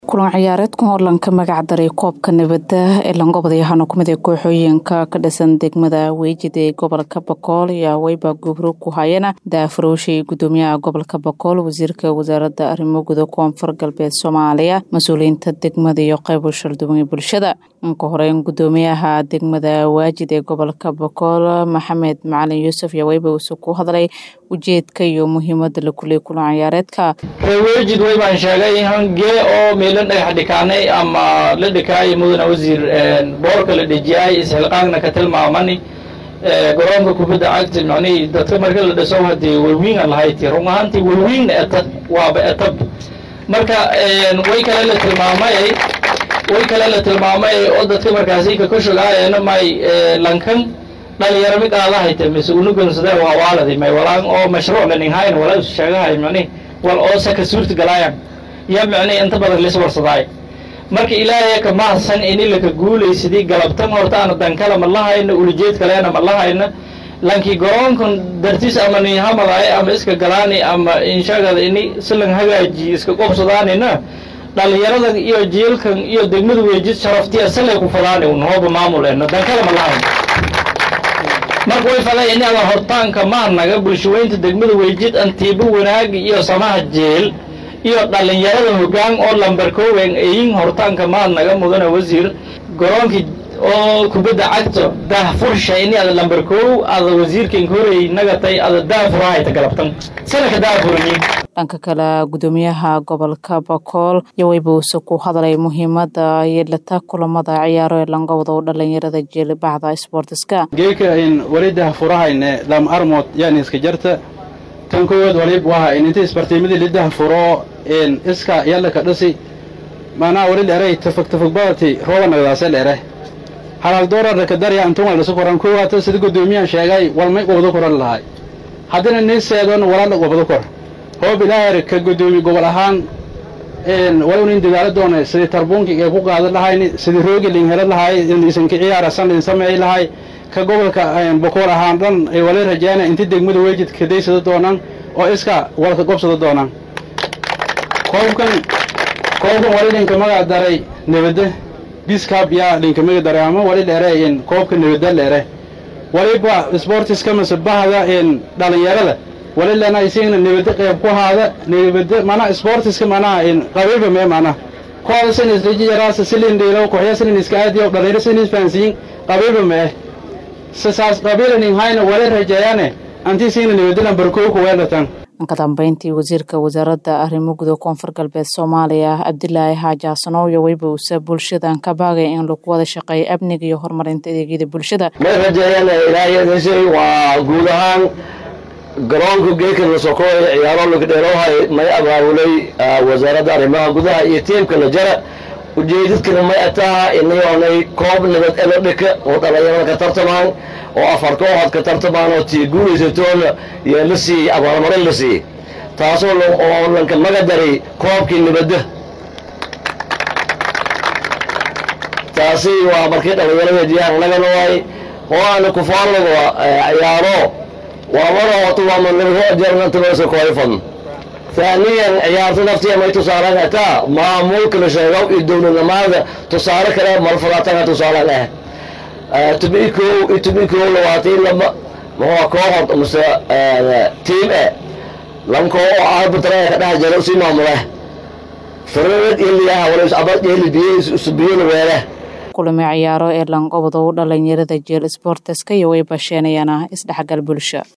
kulan ciyaareedkan oo lanka magac daray koobka nabadda ee langobadayahan kumid ee kooxooyinka ka dhisan degmada Weejid ee gobolka Boqol iyo wayba gubro ku hayana daafurooshii gudoomiyaha gobolka Boqol wasiirka wasaaradda arrimaha gudaha koonfur galbeed Soomaaliya mas'uuliyiinta degmada iyo qayb shirduwan bulshada ka horeyn gudoomiyaha degmada Weejid ee gobolka Boqol Maxamed Macalin Yuusuf iyo wayba uu ku hadlay ujeedka iyo muhiimadda la kulay kulan ciyaareedka Weejid way baan sheegay hangee oo meelan dhagax dhikaanay ama la dhikaay mudana wasiir boorka la dhijiyay isxilqaagna ka tilmaamani garoonka kubadda cagta macnii dadka marka la dhiso hadii walwiin lahayd run ahaantii walwiin waaba etab marka way kale la tilmaamay oo dadka markaasi ka shaqaaleeyna may lankan dhalinyaro mid aadahay mas'uuliyiin sida waaladi may walaan oo mashruuc la ninhayn wala sheegahay macnii wal oo saka suurta galayaan ya macnii inta badan la warsaday marka ilaahay ka maasan in la ka guuleysidii galabtan horta aan dan kala ma lahayna ulijeed kaleena ma lahayna lankii garoonkan dartiis ama nihamadaay ama iska galaani ama inshaqada ini silan hagaaji iska qobsadaanina dhalinyarada iyo jiilkan iyo degmada Weejid sharaftiya salay ku fadaan oo nooba maamuleena dan kala ma lahayna marka way falay in aan hortaanka ma naga bulshooyinta degmada Weejid antiibu wanaag iyo samaha jeel iyo dhalinyarada hoggaan oo lambar koowen ay hortaanka ma naga mudana wasiir garoonkii oo kubadda cagta daafurashay in aan lambar koow ada wasiirkan horay nagatay ada daafurahay galabtan sanadka daafurni dhanka kale gudoomiyaha gobolka Boqol iyo wayba uu ku hadlay muhiimadda yeelata kulamada ciyaaro ee langowda oo dhalinyarada jeel bacda sportska geeka in warida furahayna lam armod yani iska jarta tan kood walib waa in inta isbartiimada lidaha furo in iska yalla ka dhasi maana wali dheeray tafaqbaati rooba nagadaas dheeray halal doorar ka darya inta wala soo koran koowaad sida gudoomiyaha sheegay walmay wada koran lahay hadana niseedan wala wada kor oo bilaahay ka gudoomiye gobol ahaan walayn dagaal doonay sidii tarbuunki ay ku qaadan lahayn sidii roogi linhela lahay in isan ka ciyaarsan in sameey lahay ka gobolka Boqol ahaan dhan ay wala rajaana inta degmada Weejid ka deysado doonaan oo iska walka gobsado doonaan koobkan wali linka magac daray nabadda biskab ya linka magac daray ama wali dheeray in koobka nabadda leeyahay waliba sports kama sabahada in dhalinyarada wali lana isina nabadda qayb ku haada nabadda mana sports kama in qabiilba ma mana kooxda isla jiraasa silindiro kooxda iska aadiyo dhalinyarada isfahansiin qabiilba ma saas qabiilani hayna wala rajaayane anti sina nabadda lambar koow ku weelatan ka dambeyntii wasiirka wasaaradda arrimaha gudaha koonfur galbeed Soomaaliya Abdullaahi Xaaji Xasanow iyo wayba uu bulshadan ka baagay in lagu wada shaqeeyo amniga iyo horumarinta adeegyada bulshada ma rajaayana ilaahay waa guud ahaan garoonka geeka la soo kooray ciyaaro lagu dheeroohay may abaabulay wasaaradda arrimaha gudaha iyo tiimka la jara ujeedadkana may ataa inay koob nabad dhika oo dhalinyarada ka tartamaan oo afar kooxood ka tartamaan oo tii guuleysatoona iyo la sii abaalmarin la sii taasoo lanka magac daray koobkii nabadda taasi waa markii dhalinyarada diyaar laga noqday oo aan ku faarlago ciyaaro waa nabad jarnanta soo kooyfan ثانيا عيارتنا نفتي ما يتصارن أتا ما ملك لشيء يدون الماذا تصار كلام مرفلاتنا تصار له تبيكو لواتي لما ما هو كوهر مس تيم لم كو عرب ترى كذا جلوسي معمله فرد اللي ولا أبد اللي بيسبيون وله kulama ciyaaro ee langobada oo dhalinyarada jeel sportska iyo way basheenayana isdhaxgal bulsho